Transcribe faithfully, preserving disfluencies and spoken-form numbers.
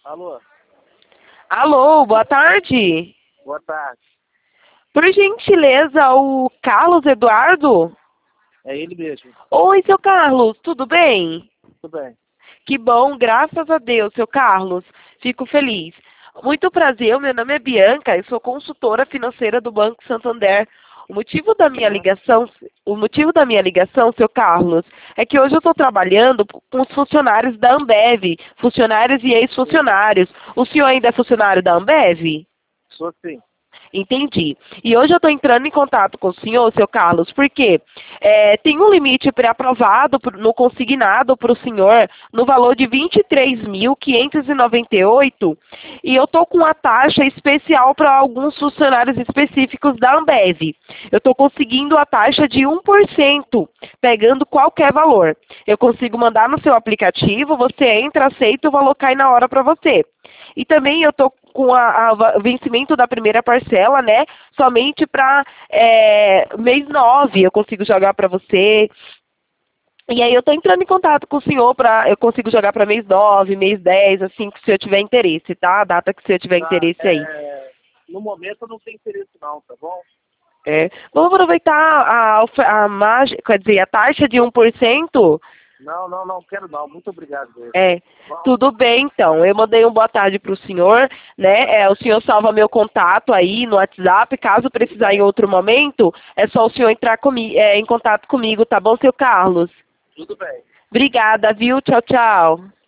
Alô, Alô, boa tarde. boa tarde. Por gentileza, o Carlos Eduardo? É ele mesmo. Oi, seu Carlos, tudo bem? Tudo bem. Que bom, graças a Deus, seu Carlos. Fico feliz. Muito prazer, meu nome é Bianca, eu sou consultora financeira do Banco Santander. O motivo da minha Uhum. ligação, o motivo da minha ligação, seu Carlos, é que hoje eu estou trabalhando com os funcionários da Ambev, funcionários e Sim. ex-funcionários. O senhor ainda é funcionário da Ambev? Sou sim. Entendi. E hoje eu estou entrando em contato com o senhor, seu Carlos, porque é, tem um limite pré-aprovado pro- no consignado para o senhor no valor de vinte e três mil quinhentos e noventa e oito e eu estou com uma taxa especial para alguns funcionários específicos da Ambev. Eu estou conseguindo a taxa de um por cento, pegando qualquer valor. Eu consigo mandar no seu aplicativo, você entra, aceita, o valor cai na hora para você. E também eu estou com a, a va- o vencimento da primeira parcela, né? Somente para mês nove eu consigo jogar para você. E aí eu estou entrando em contato com o senhor para eu consigo jogar para mês nove, mês dez, assim que o senhor tiver interesse, tá? A data que o senhor tiver Tá, interesse aí. é, no momento eu não tenho interesse não, tá bom? É. Vamos aproveitar a, ofe- a, margem, quer dizer, a taxa de um por cento. Não, não, não quero não. Muito obrigado mesmo. É, Tá bom? tudo bem então. Eu mandei um boa tarde para o senhor, né? É, o senhor salva meu contato aí no WhatsApp. Caso Tudo precisar em bem. outro momento, é só o senhor entrar comi é, em contato comigo, tá bom, seu Carlos? Tudo bem. Obrigada, viu? Tchau, tchau.